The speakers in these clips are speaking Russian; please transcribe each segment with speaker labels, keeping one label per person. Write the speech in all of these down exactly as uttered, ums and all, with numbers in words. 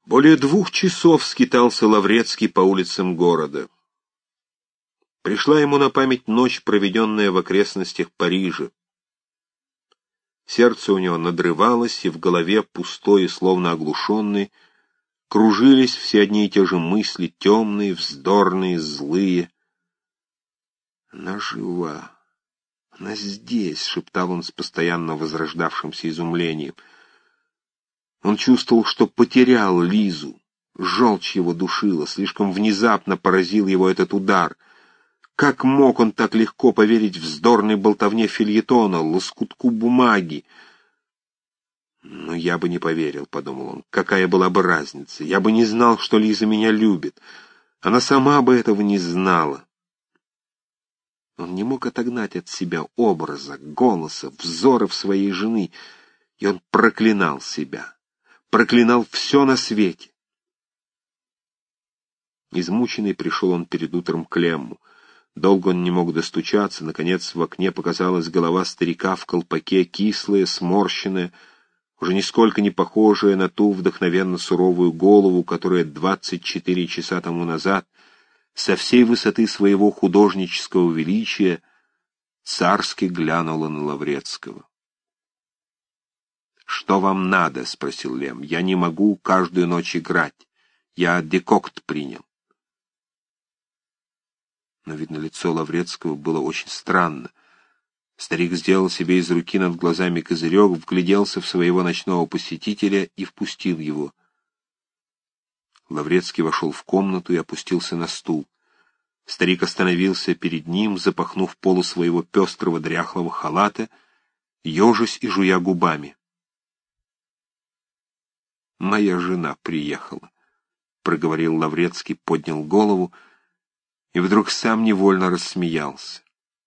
Speaker 1: Более двух часов скитался Лаврецкий по улицам города. Пришла ему на память ночь, проведенная в окрестностях Парижа. Сердце у него надрывалось, и в голове, пустой и словно оглушенный, кружились все одни и те же мысли, темные, вздорные, злые. «Она жива! Она здесь!» — шептал он с постоянно возрождавшимся изумлением. Он чувствовал, что потерял Лизу. Желчь его душила, слишком внезапно поразил его этот удар. Как мог он так легко поверить вздорной болтовне фельетона, лоскутку бумаги? «Но я бы не поверил», — подумал он. «Какая была бы разница? Я бы не знал, что Лиза меня любит. Она сама бы этого не знала». Он не мог отогнать от себя образа, голоса, взоров своей жены, и он проклинал себя, проклинал все на свете. Измученный пришел он перед утром к Лемму. Долго он не мог достучаться, наконец в окне показалась голова старика в колпаке, кислая, сморщенная, уже нисколько не похожая на ту вдохновенно суровую голову, которая двадцать четыре часа тому назад со всей высоты своего художнического величия царски глянула на Лаврецкого. «Что вам надо?» — спросил Лем. «Я не могу каждую ночь играть. Я декокт принял». Но, видно, лицо Лаврецкого было очень странно. Старик сделал себе из руки над глазами козырек, вгляделся в своего ночного посетителя и впустил его. Лаврецкий вошел в комнату и опустился на стул. Старик остановился перед ним, запахнув полу своего пестрого дряхлого халата, ежась и жуя губами. «Моя жена приехала», — проговорил Лаврецкий, поднял голову и вдруг сам невольно рассмеялся.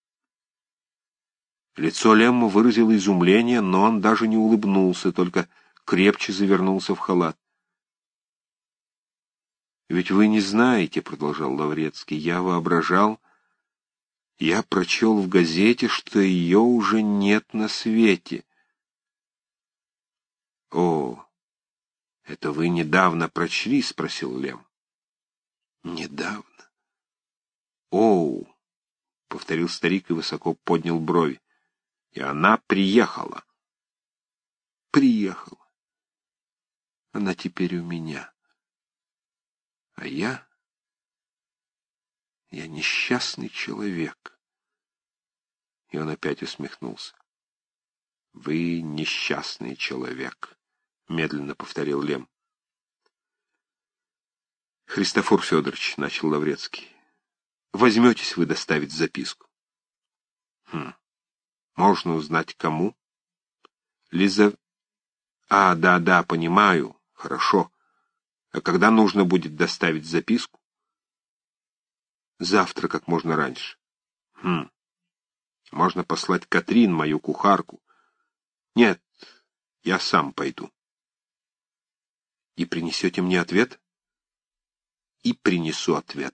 Speaker 1: Лицо Лемма выразило изумление, но он даже не улыбнулся, только крепче завернулся в халат. «Ведь вы не знаете, — продолжал Лаврецкий, — я воображал, я прочел в газете, что ее уже нет на свете». «О, это вы недавно прочли?» — спросил Лем. «Недавно». «Оу!» — повторил старик и высоко поднял брови. «И она приехала». «Приехала. Она теперь у меня. А я... я несчастный человек». И он опять усмехнулся. «Вы несчастный человек», — медленно повторил Лем. «Христофор Федорович», — начал Лаврецкий, — «возьметесь вы доставить записку?» «Хм. Можно узнать, кому?» «Лиза...» «А, да-да, понимаю. Хорошо. А когда нужно будет доставить записку?» «Завтра, как можно раньше». «Хм. Можно послать Катрин, мою кухарку». «Нет, я сам пойду». «И принесете мне ответ?» «И принесу ответ».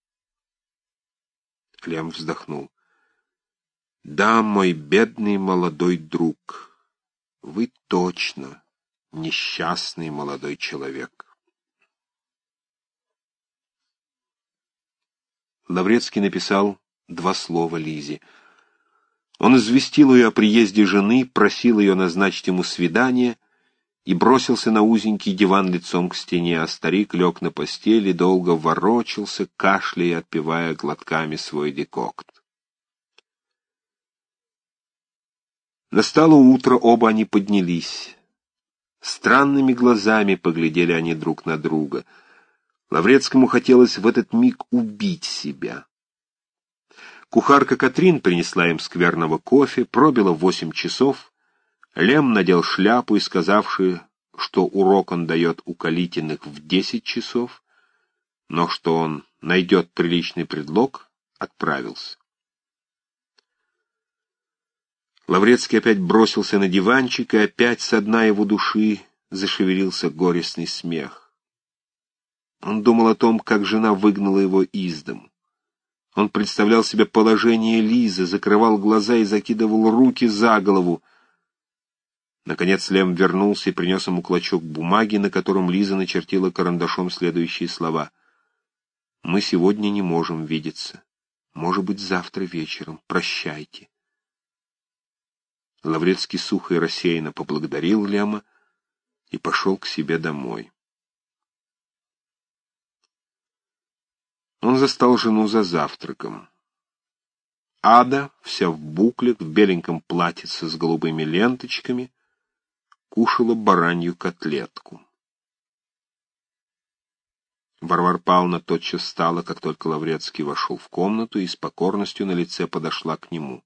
Speaker 1: Лем вздохнул. «Да, мой бедный молодой друг, вы точно несчастный молодой человек». Лаврецкий написал два слова Лизе. Он известил ее о приезде жены, просил ее назначить ему свидание и бросился на узенький диван лицом к стене, а старик лег на постель и долго ворочался, кашляя и отпивая глотками свой декокт. Настало утро, оба они поднялись. Странными глазами поглядели они друг на друга. Лаврецкому хотелось в этот миг убить себя. Кухарка Катрин принесла им скверного кофе, пробило восемь часов. Лем надел шляпу и, сказавши, что урок он дает у Калитиных в десять часов, но что он найдет приличный предлог, отправился. Лаврецкий опять бросился на диванчик, и опять со дна его души зашевелился горестный смех. Он думал о том, как жена выгнала его из дому. Он представлял себе положение Лизы, закрывал глаза и закидывал руки за голову. Наконец Лем вернулся и принес ему клочок бумаги, на котором Лиза начертила карандашом следующие слова. «Мы сегодня не можем видеться. Может быть, завтра вечером. Прощайте». Лаврецкий сухо и рассеянно поблагодарил Лема и пошел к себе домой. Он застал жену за завтраком. Ада, вся в буклях, в беленьком платьице с голубыми ленточками, кушала баранью котлетку. Варвара Павловна тотчас встала, как только Лаврецкий вошел в комнату, и с покорностью на лице подошла к нему.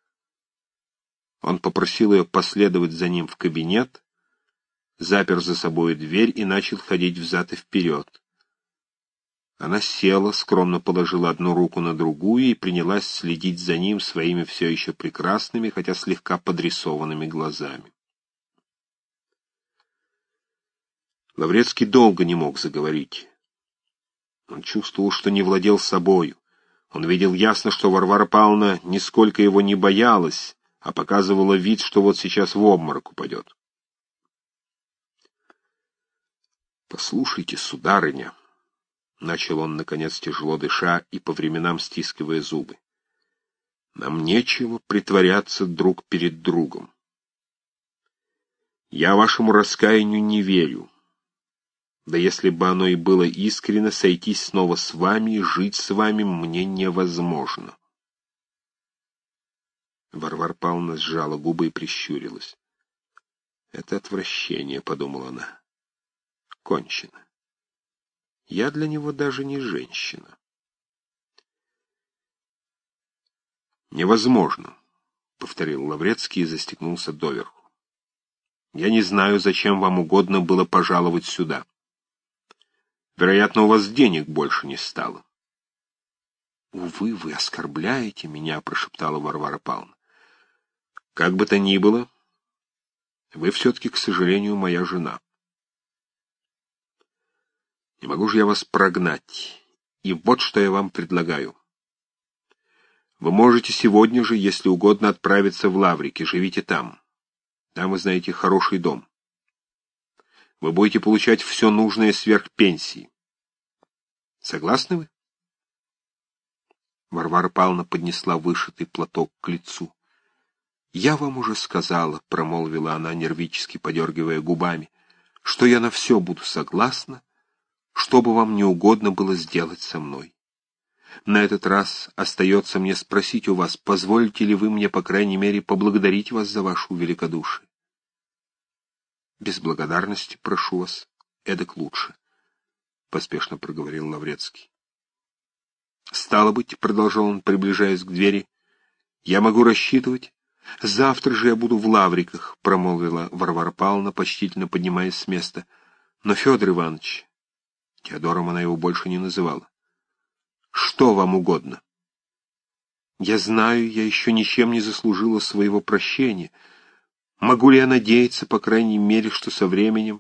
Speaker 1: Он попросил ее последовать за ним в кабинет, запер за собой дверь и начал ходить взад и вперед. Она села, скромно положила одну руку на другую и принялась следить за ним своими все еще прекрасными, хотя слегка подрисованными глазами. Лаврецкий долго не мог заговорить. Он чувствовал, что не владел собою. Он видел ясно, что Варвара Павловна нисколько его не боялась, а показывала вид, что вот сейчас в обморок упадет. «Послушайте, сударыня», — начал он, наконец, тяжело дыша и по временам стискивая зубы, — «нам нечего притворяться друг перед другом. Я вашему раскаянию не верю. Да если бы оно и было искренно, сойтись снова с вами и жить с вами мне невозможно». Варвара Павловна сжала губы и прищурилась. «Это отвращение», — подумала она. «Кончено. Я для него даже не женщина». «Невозможно», — повторил Лаврецкий и застегнулся доверху. «Я не знаю, зачем вам угодно было пожаловать сюда. Вероятно, у вас денег больше не стало». «Увы, вы оскорбляете меня», — прошептала Варвара Павловна. «Как бы то ни было, вы все-таки, к сожалению, моя жена. Не могу же я вас прогнать, и вот что я вам предлагаю. Вы можете сегодня же, если угодно, отправиться в Лаврики, живите там. Там, вы знаете, хороший дом. Вы будете получать все нужное сверх пенсии. Согласны вы?» Варвара Павловна поднесла вышитый платок к лицу. «Я вам уже сказала», — промолвила она, нервически подергивая губами, — «что я на все буду согласна, что бы вам не угодно было сделать со мной. На этот раз остается мне спросить у вас, позволите ли вы мне, по крайней мере, поблагодарить вас за вашу великодушие?» «Без благодарности, прошу вас, эдак лучше», — поспешно проговорил Лаврецкий. «Стало быть, — продолжал он, приближаясь к двери, — я могу рассчитывать. Завтра же я буду в Лавриках, — промолвила Варвара Павловна, почтительно поднимаясь с места. Но, Федор Иванович, Теодором она его больше не называла, — что вам угодно? Я знаю, я еще ничем не заслужила своего прощения. Могу ли я надеяться, по крайней мере, что со временем...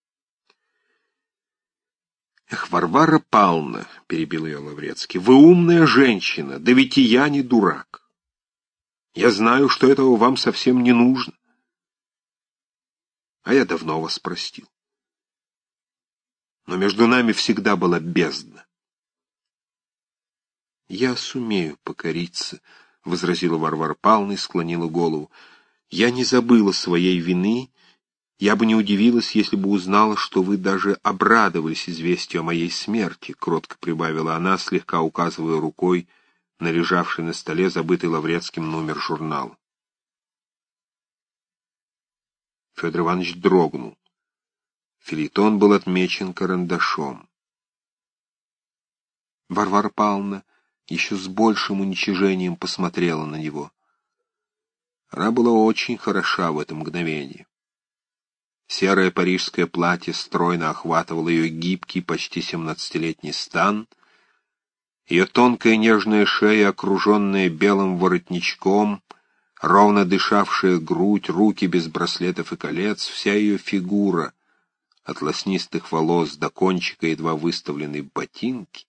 Speaker 1: «Эх, Варвара Павловна, — перебил ее Лаврецкий, — вы умная женщина, да ведь и я не дурак. Я знаю, что этого вам совсем не нужно. А я давно вас простил. Но между нами всегда была бездна». «Я сумею покориться», — возразила Варвара Павловна и склонила голову. «Я не забыла своей вины. Я бы не удивилась, если бы узнала, что вы даже обрадовались известию о моей смерти», — кротко прибавила она, слегка указывая рукой на лежавший на столе забытый Лаврецким номер журнала. Федор Иванович дрогнул. Фельетон был отмечен карандашом. Варвара Павловна еще с большим уничижением посмотрела на него. Она была очень хороша в это мгновение. Серое парижское платье стройно охватывало ее гибкий, почти семнадцатилетний стан. Ее тонкая нежная шея, окруженная белым воротничком, ровно дышавшая грудь, руки без браслетов и колец, вся ее фигура, от лоснистых волос до кончика едва выставленной ботинки,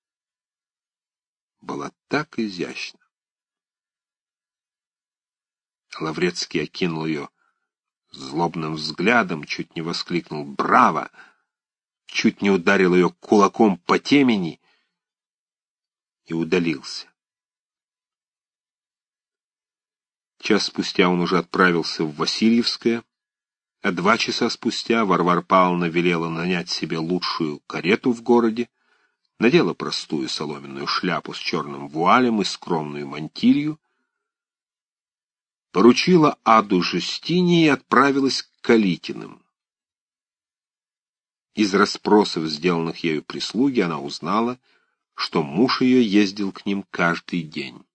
Speaker 1: была так изящна. Лаврецкий окинул ее злобным взглядом, чуть не воскликнул «Браво!», чуть не ударил ее кулаком по темени и удалился. Час спустя он уже отправился в Васильевское, а два часа спустя Варвара Павловна велела нанять себе лучшую карету в городе, надела простую соломенную шляпу с черным вуалем и скромную мантилью, поручила Аду Жюстине и отправилась к Калитиным. Из расспросов, сделанных ею прислуги, она узнала, что муж ее ездил к ним каждый день.